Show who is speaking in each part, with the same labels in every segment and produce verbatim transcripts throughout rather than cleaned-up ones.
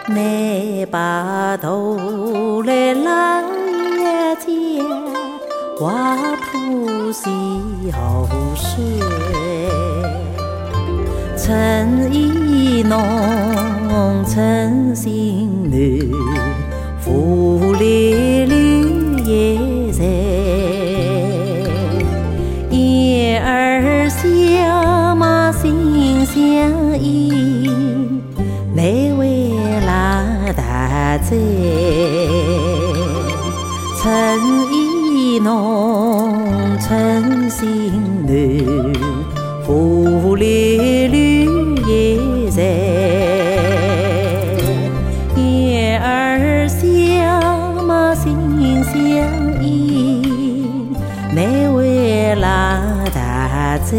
Speaker 1: 你把头来拉一截，花铺西后水，春意浓，春心暖，芙莉绿叶在，燕儿笑嘛心相依，内为拉大寨，春意浓，春心暖，芙莉绿叶在，燕儿笑嘛心相依，内为拉大寨。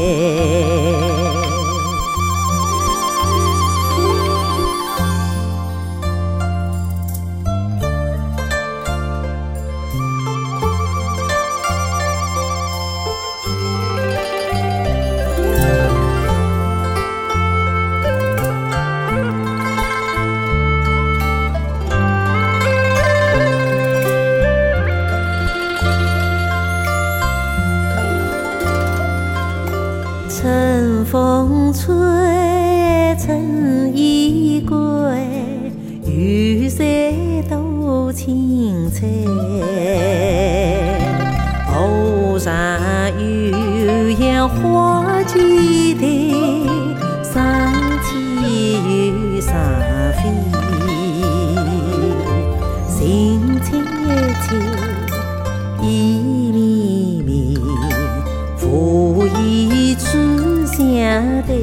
Speaker 1: 春风吹，春意归，玉山多青翠。湖上有样花季台，上天有上飞。心情切，意绵绵，拂衣处相对，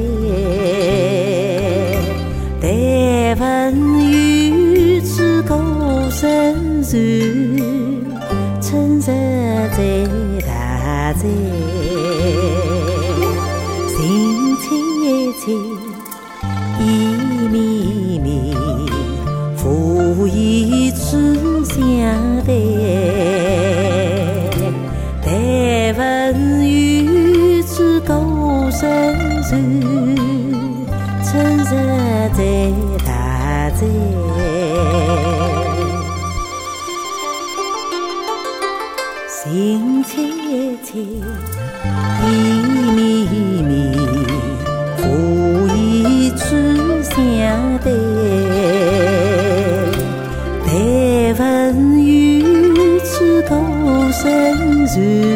Speaker 1: 但闻有处歌声传，春日在大寨，心情切，意绵绵，拂衣处相对，但闻有处歌声传，春日在大寨，心切切，意绵绵，拂衣处相对，但闻有处歌声传。